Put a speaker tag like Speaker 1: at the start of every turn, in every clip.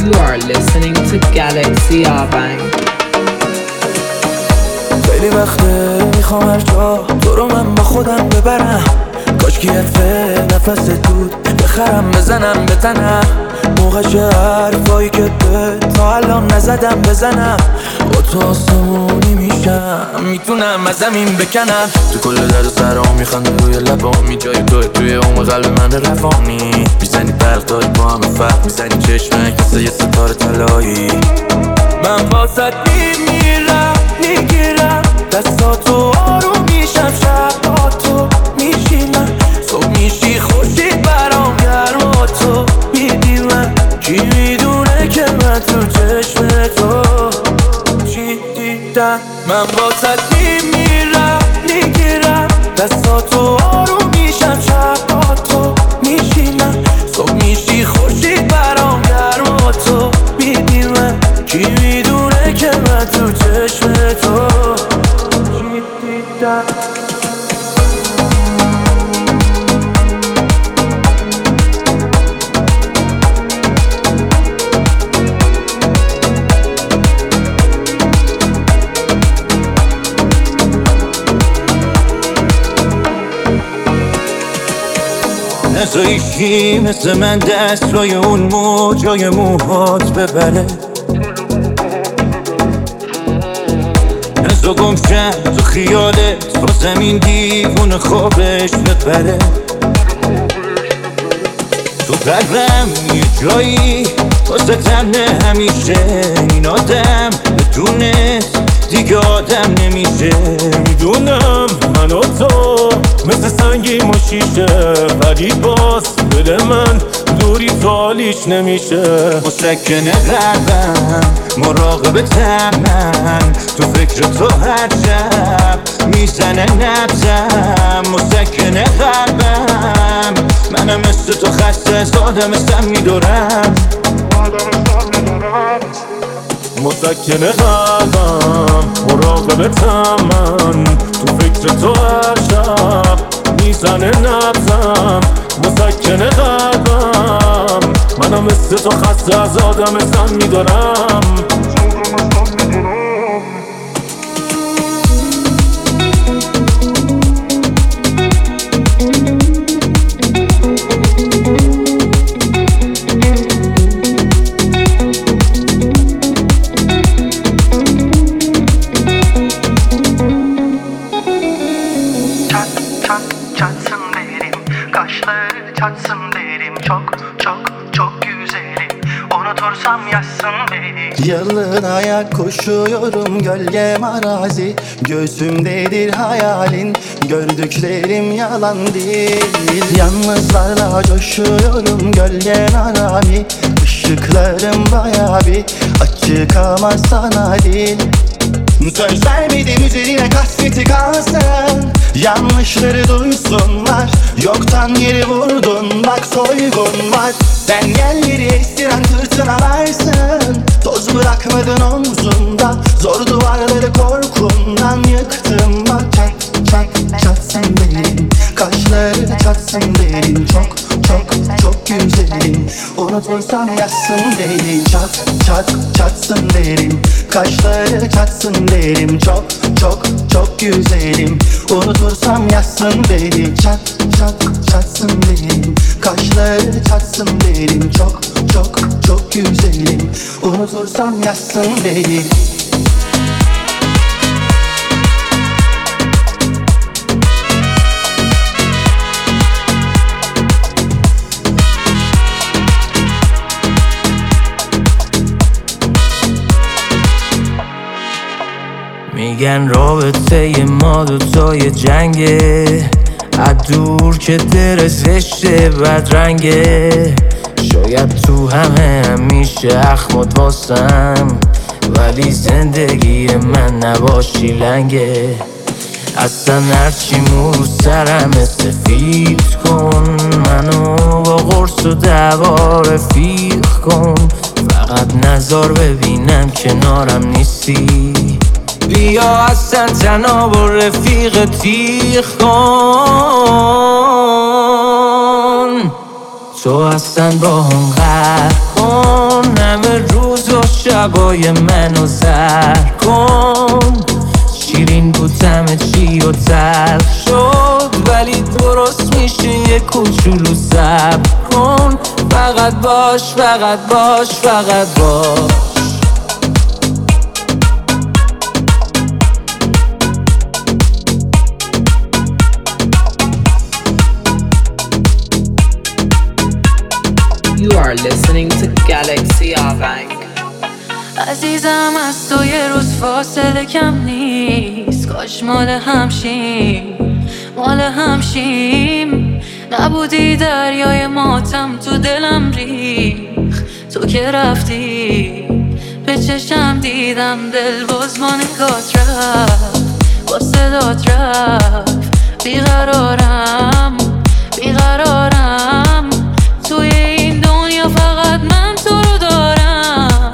Speaker 1: You are listening to Galaxy Abang.
Speaker 2: خیلی وقته میخوام هر جا تو رو من با خودم ببرم، کاش که نفس دود بخرم بزنم به تنم، موقعش حرفایی که به تا الان نزدم بزنم، با تو آسمونی میشم میتونم از زمین بکنم، تو کل درد و سرام میخنده روی لبامی، جای توی عمق قلب من روانی، میزنی برق داری با همه فرق، میزنی چشمک مثل یه ستاره طلایی، من واسط میمیرم میگیرم دستاتو آروم میشم، شب با تو میشینم، صبح میشی خورشید برام گرم، تو میدیمم، کی میدونه که من تو چشم تو چی دیدم، من واسط میمیرم میگیرم دستاتو آروم میشم، شب با تو میشینم، صبح میشی خورشید برام گرم، تو میدیمم، کی میدونه که من تو چشم تو چی دیدم.
Speaker 3: نزایشی مثل من دست روی اون موجای موهات ببره، نزا گمشم تو خیالت با زمین دیوون خوابش ببره، تو قلبم یه جایی واسه تنه همیشه، این آدم بدونست دیگه آدم نمیشه، میدونم من و تو مثل سنگی و شیشه، ولی باز دل من دوری تو حالیش نمیشه، مسکن قلبم مراقبتم من، تو فکر تو هر شب میزنه نبزم، مسکن قلبم منم مثل تو خسته از آدمستم میدارم، مسکن قلبم مراقبتم من، تو فکر تو هر شب میزنه نبزم، مسکن قلبم منم مثل تو خسته از آدمستم میدارم.
Speaker 4: Çatsın derim çok çok çok güzelim, unutursam yazsın beni.
Speaker 5: Yalın ayak koşuyorum gölgem arazi, gözümdedir hayalin, gördüklerim yalan değil. Yalnızlarla coşuyorum gölgen arami, ışıklarım bayağı bir açık ama sana değil. Söz vermedim üzerine kasveti kalsın, yanlışları duysunlar, yoktan yeri vurdun bak soygun var. Sen yerleri estiren fırtınalar,sın toz bırakmadın omzumda, zor duvarları korkumdan yıktım bak. Çat çat çatsın derin, kaşları çatsın derin, çok çok çok güzelim, unutursam yazsın derin. Çat çat çatsın derin, kaşları çatsın derim, çok çok çok güzelim, unutursam yazsın derin. Çat çat çatsın derim, kaşları çatsın derim, çok çok çok güzelim, unutursam yazsın derin.
Speaker 2: میگن رابطه ما دوتای جنگه، از دور که در زشته بدرنگه، شاید تو همه همیشه اخمات واسم، ولی زندگی من نباشی لنگه. اصلا هرچی مو رو سرم سفید کن، منو با قرص و دعوا رفیق کن، فقط نذار ببینم کنارم نیستی، بیا اصلا تنها با رفیق تیغ کن، تو اصلا با هم قهر کن، همه شبای منو سر کن. شیرین بود طعم چی و تلخ شد، ولی درست میشه یه کوچولو صبر کن. فقط باش فقط باش فقط باش.
Speaker 1: You are listening to Galaxy Bank.
Speaker 6: عزیزم از تو یه روز فاصله کم نیست، کاش مال همشیم. نبودی دریای ماتم تو دلم ریخ، تو که رفتی به چشم دیدم دل باز با نگات رفت، با صدات رفت. بیقرارم توی این دنیا، فقط من تو رو دارم.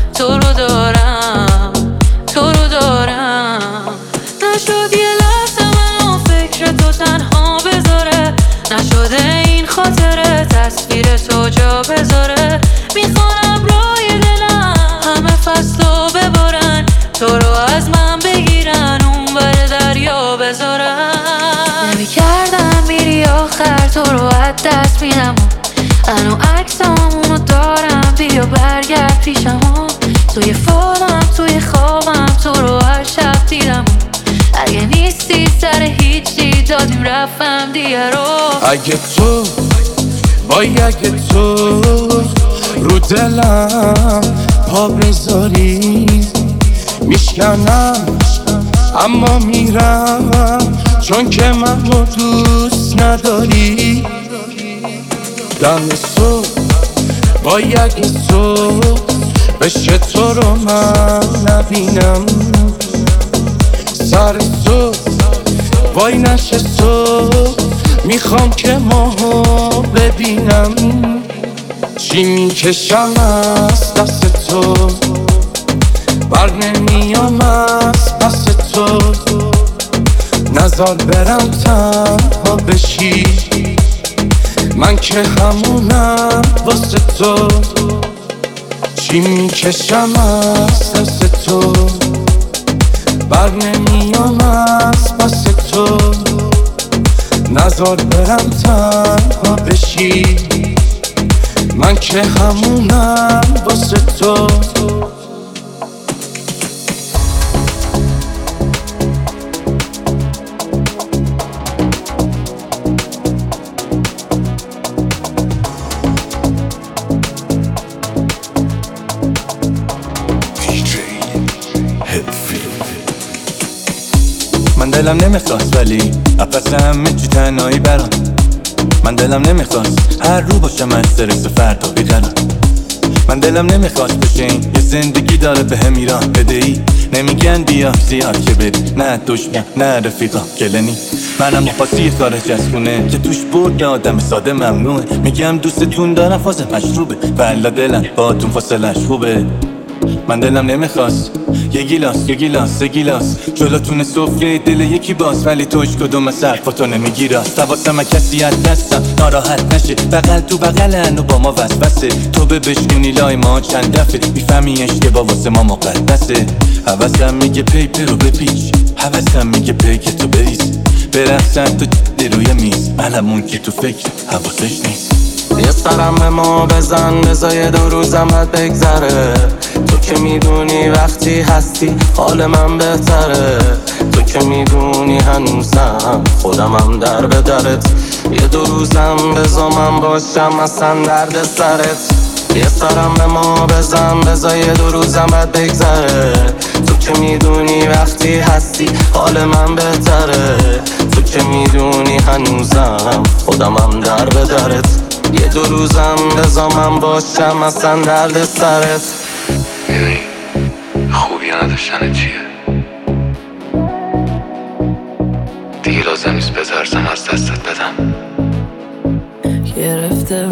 Speaker 6: نشد یه لحظه منو فکر تو تنها بذاره، نشده این خاطره تصویر تو جا بذاره. میخوانم روی دلم همه فصلو ببارن، تو رو از من بگیرن اون بر دریا بذارن. نمیکردم میری آخر، تو رو از دست میدم. منو عکسامونو دارم، بیا برگرد پیشم. توی فالم توی خوابم تو رو هر شب دیدم. اگه نیستی سر هیچی دادیم رفتم دیگه رو.
Speaker 2: اگه تو اگه تو رو دلم پا بذاری میشکنم، اما میرم چون که منو دوست نداری. دم صبح اگه صبح بشه تو رو من نبینم، سر صبح وای نشه صبح میخوام که ماهو ببینم. چی میکشم از دست تو، بر نمیام از پس تو. نزار برم تنها بشی، من که همونم واسه تو. چی میکشم از دست تو، بر نمیام از پس تو. نزار برم تنها بشی، من که همونم واسه تو. من دلم نمیخواست ولی اپس همه چی تنهایی برام. من دلم نمیخواست هر رو باشم استرس فردا بیقرار. من دلم نمیخواست بشین یه زندگی داره به هم ایران بدهی. نمیگن بیا زیاد که بری، نه دشمن نه رفیقا گلنی. منم مخواسی خارج از خونه که توش برگ آدم ساده ممنوعه. میگم دوستتون دارم فاز مشروبه، والا دلم باتون فاصلش خوبه. من دلم نمیخواست یه گیلاس سه گیلاس جلوتون سفره دل یکی باز، ولی توش کدوم از حرفاتو نمیگی راست. حواسم کسی از دستم ناراحت نشه، بغل تو بغلن و با ما وسوسه. تو به بشنونی لای ما چند دفعه میفهمی اشتباه واسه ما مقدسه. حواسم میگه پیپر رو بپیچ، حواسم میگه پیک تو بریز. برقصن تو روی میز، منمون که تو فکر حواسش نیست.
Speaker 7: یه سرم به ما بزن بزای 2 روزمت بگذره. تو که میدونی وقتی هستی حال من بهتره. تو که میدونی هنوزم خودمم در به درت. یه 2 روزم بزا من باشم اصلا درد سرت. یه سرم به ما بزن بزای 2 روزمت بگذره. تو که میدونی وقتی هستی حال من بهتره. تو که میدونی هنوزم خودمم در به درت. یه 2 روزم بزا من باشم اصلا درد سرت.
Speaker 8: میدونی خوبی نداشتن چیه؟ دیگه لازم نیست بترسم از دستت بدم.
Speaker 6: گرفته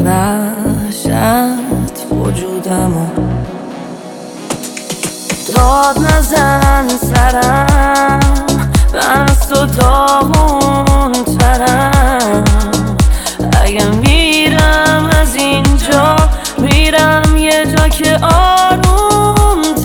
Speaker 6: وحشت وجودمو، داد نزن سرم، من از تو داغون ترم. اگه میرم از اینجا میرم یه جا که آروم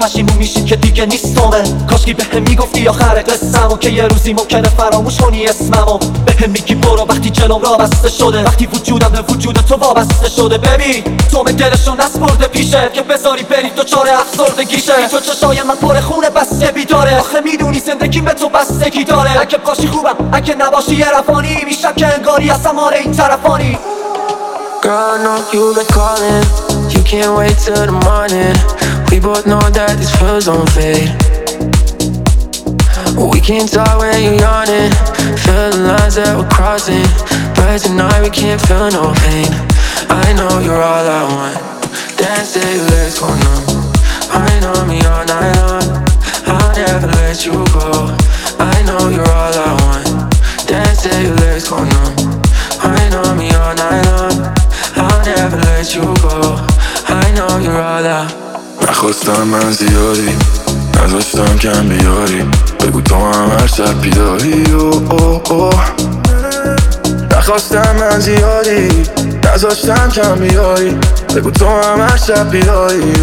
Speaker 9: پشیمون میشی که دیگه نیستمه. کاشکی بهم میگفتی آخر قصه‌مو که یه روزی ممکنه فراموش کنی اسممو. بهم میگی برو وقتی جلوم را بسته شده، وقتی وجودم به وجود تو وابسته شده. ببین تو من دلشو نسپرده پیشه که بذاری بری تو چاره افسردگیشه. تو چشای من پر خونه بسته بیداره، آخه میدونی زندگی به تو بستگی داره. اگه باشی خوبم اگه نباشی یه رفانی، میشم که انگاری از هماره این طرفانی.
Speaker 2: Girl, I know you've been calling, you can't wait till the morning. We both know that these feels don't fade. We can't talk when you're yawning, feel the lines that we're crossing. But tonight we can't feel no pain. I know you're all I want, dance till your legs go numb. I know me all night long, I'll never let you go. I know you're all I want, dance till your legs go numb. I know me all night long, I'll never let you go. I know you're all I.
Speaker 10: نخواستم من زیادی، نذاشتم کم بیاری. بگو تو هم هر شب بیداری. نخواستم من زیادی، نذاشتم کم بیاری. بگو تو هم هر شب بیداری.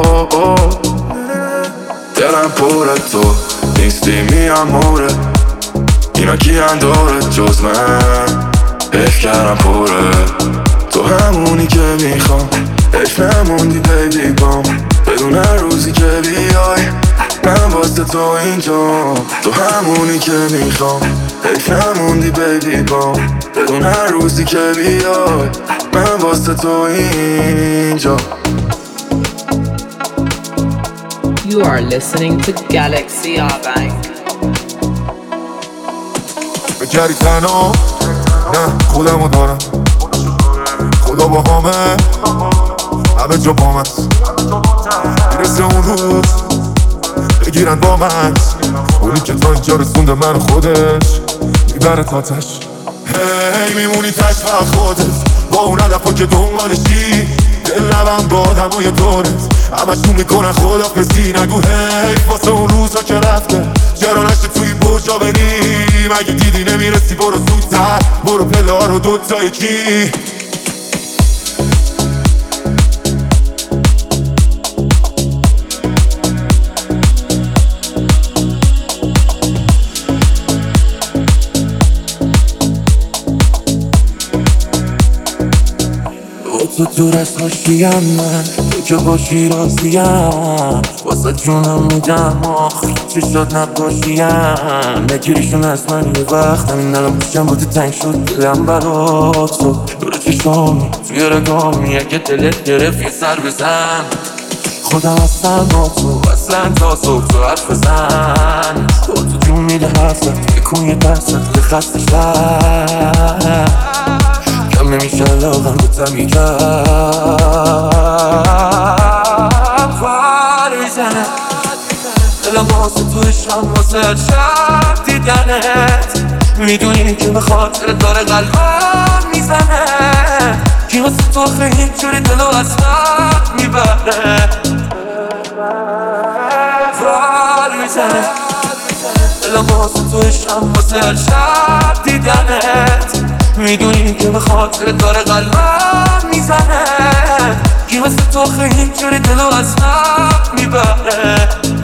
Speaker 10: دلم پره تو نیستی میاموره، اینا کیان دورت جز من؟ حیف کردم پره، تو همونی که میخوام. حیف نموندی بیبی بام، بدون هر روزی که بیای من واسه تو اینجا. تو همونی که میخوام. حیف نموندی بیبی بام، بدون هر روزی که بیای من واسه تو اینجا.
Speaker 1: You are listening to Galaxy Bank.
Speaker 10: بگری تنها نه خودمو دارم، خدا با همه همه جا با من. میرسه اون روز بگیرن با من، اونی که تا اینجا رسونده من خودش میبره تاتش. هی میمونی تش فقط خودت با اون هدفا که دنبالشی. دل نبم با آدمای دورت همشون میکنن خدافظی. نگو حیف واسه اون روزا که رفته، چرا نشته توی برجا بریم. اگه دیدی نمیرسی برو زودتر، برو پله ها رو دوتا یکی.
Speaker 2: تو دور از خوشیم من، تو که باشی راضیم. واسه جونم میدم آخر چی شد نباشیم. نگیریشون از من یه وقت همین الان پیشم بودی تنگ شد دلم برات. تو دور چشامی توی رگامی، اگه دلت گرفت یه سر بزن. خودم اصلا با تو اصلا تا صبح تو حرف بزن. تو جون میده حرفت بکن یه درست که خسته شد. کم نمیشه لاغم بودم یکم فر میزنه دلم واسه تو عشقم واسه شب دیدنت. میدونی که به خاطر داره قلبم میزنه، که واسه تو خیلی اینجوری دلو از حد میبره. فر میزنه دلم واسه تو عشقم واسه شب دیدنت. میدونی که به خاطر داره قلبم میزنه، که واسه تو خیلی اینجوری دلو از حد میبره.